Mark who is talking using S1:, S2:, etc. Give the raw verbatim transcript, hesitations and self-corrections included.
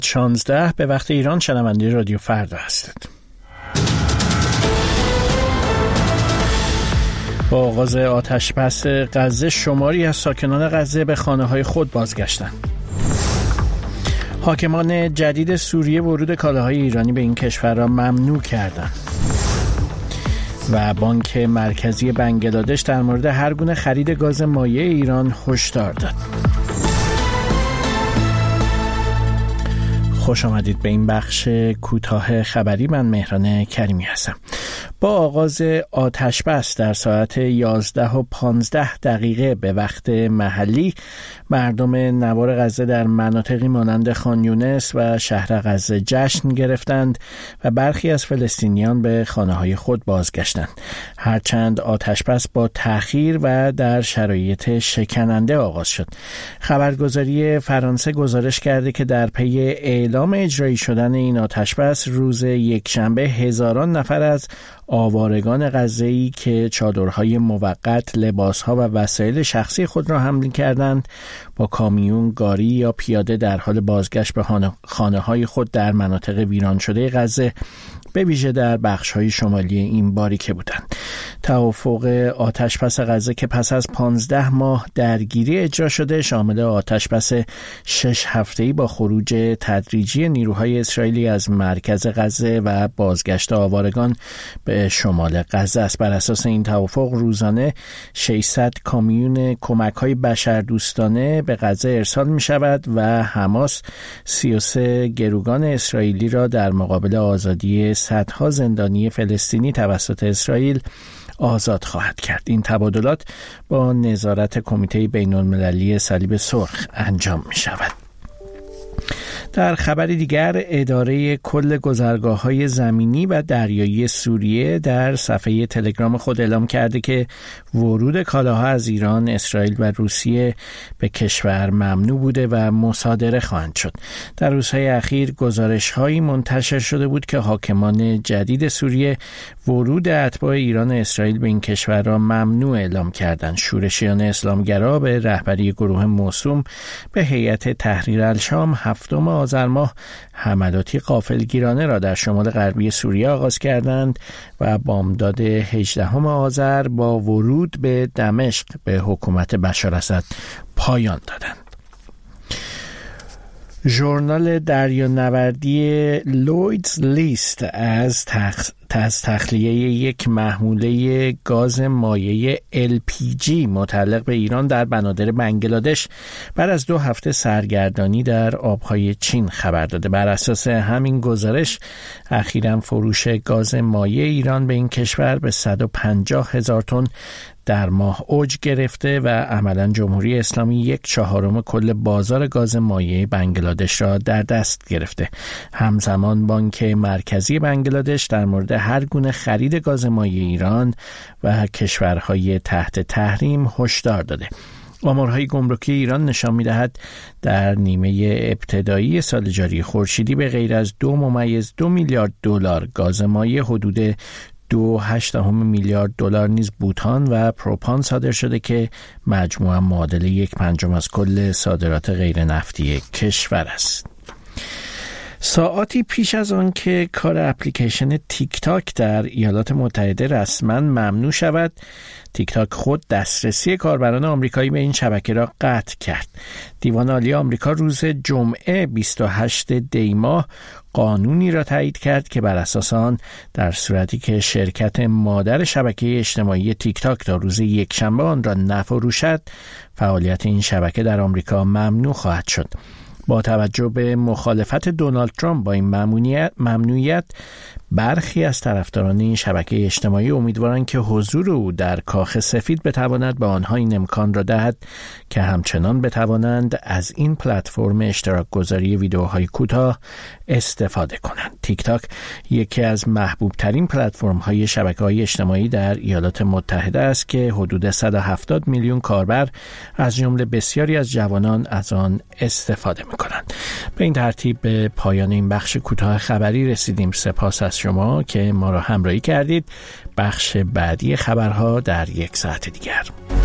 S1: شانزده به وقت ایران شنونده رادیو فردا هستید. با آغاز آتش‌بس غزه شماری از ساکنان غزه به خانه‌های خود بازگشتند. حاکمان جدید سوریه ورود کالاهای ایرانی به این کشور را ممنوع کردند. و بانک مرکزی بنگلادش در مورد هر گونه خرید گاز مایع ایران هشدار داد. خوش آمدید به این بخش کوتاه خبری. من مهران کریمی هستم. با آغاز آتش‌بس در ساعت یازده و پانزده دقیقه به وقت محلی، مردم نوار غزه در مناطقی مانند خان یونس و شهر غزه جشن گرفتند و برخی از فلسطینیان به خانه‌های خود بازگشتند. هرچند آتش‌بس با تأخیر و در شرایط شکننده آغاز شد. خبرگزاری فرانسه گزارش کرده که در پی اعلام اجرایی شدن این آتش‌بس روز یکشنبه هزاران نفر از آوارگان غزه‌ای که چادرهای موقت، لباسها و وسایل شخصی خود را حمل کردند، با کامیون، گاری یا پیاده در حال بازگشت به خانه‌های خود در مناطق ویران شده غزه، به ویژه در بخش‌های شمالی این باریکه بودند. توافق آتش‌بس غزه که پس از پانزده ماه درگیری اجرا شده، شامل آتش‌بس شش هفته‌ای با خروج تدریجی نیروهای اسرائیلی از مرکز غزه و بازگشت آوارگان به شمال غزه است. بر اساس این توافق روزانه ششصد کامیون کمک‌های بشردوستانه به غزه ارسال می‌شود و حماس سی و سه گروگان اسرائیلی را در مقابل آزادی صدها زندانی فلسطینی توسط اسرائیل آزاد خواهد کرد. این تبادلات با نظارت کمیته بین‌المللی صلیب سرخ انجام می شود. در خبر دیگر، اداره کل گذرگاه‌های زمینی و دریایی سوریه در صفحه تلگرام خود اعلام کرده که ورود کالاها از ایران، اسرائیل و روسیه به کشور ممنوع بوده و مصادره خواهند شد. در روزهای اخیر گزارش‌هایی منتشر شده بود که حاکمان جدید سوریه ورود اتباع ایران و اسرائیل به این کشور را ممنوع اعلام کردند. شورشیان اسلامگرا به رهبری گروه موسوم به هیئت تحریر الشام هفتم آذر ماه حملاتی غافلگیرانه را در شمال غربی سوریه آغاز کردند و بامداد هجدهم آذر با ورود به دمشق به حکومت بشار اسد پایان دادند. ژورنال دریانوردی لویدز لیست از تخ... از تخلیه یک محموله گاز مایع ال پی جی متعلق به ایران در بنادر بنگلادش بعد از دو هفته سرگردانی در آبهای چین خبر داده. بر اساس همین گزارش اخیراً فروش گاز مایع ایران به این کشور به صد و پنجاه هزار تن در ماه اوج گرفته و عملاً جمهوری اسلامی یک چهارم کل بازار گاز مایع بنگلادش را در دست گرفته. همزمان بانک مرکزی بنگلادش در مورد هر گونه خرید گاز مایع ایران و کشورهای تحت تحریم هشدار داده. آمارهای گمرکی ایران نشان می‌دهد در نیمه ابتدایی سال جاری خورشیدی به غیر از دو ممیز دو میلیارد دلار گاز مایع حدود دو هشتم میلیارد دلار نیز بوتان و پروپان صادر شده که مجموعاً معادل یک پنجم از کل صادرات غیر نفتی کشور است. ساعاتی پیش از آن که کار اپلیکیشن تیک تاک در ایالات متحده رسما ممنوع شود، تیک تاک خود دسترسی کاربران آمریکایی به این شبکه را قطع کرد. دیوان عالی آمریکا روز جمعه بیست و هشتم دی ماه قانونی را تایید کرد که بر اساس آن در صورتی که شرکت مادر شبکه اجتماعی تیک تاک تا روز یکشنبه آن را نفروشد، فعالیت این شبکه در آمریکا ممنوع خواهد شد. با توجه به مخالفت دونالد ترامپ با این ممنوعیت, ممنوعیت برخی از طرفداران این شبکه اجتماعی امیدوارند که حضور او در کاخ سفید بتواند به آنها این امکان را دهد که همچنان بتوانند از این پلتفرم اشتراک گذاری ویدیوهای کوتاه استفاده کنند. تیک تاک یکی از محبوب ترین پلتفرم های شبکه های اجتماعی در ایالات متحده است که حدود صد و هفتاد میلیون کاربر از جمله بسیاری از جوانان از آن استفاده می کنند. به این ترتیب به پایان این بخش کوتاه خبری رسیدیم. سپاس از شما که ما را همراهی کردید. بخش بعدی خبرها در یک ساعت دیگر.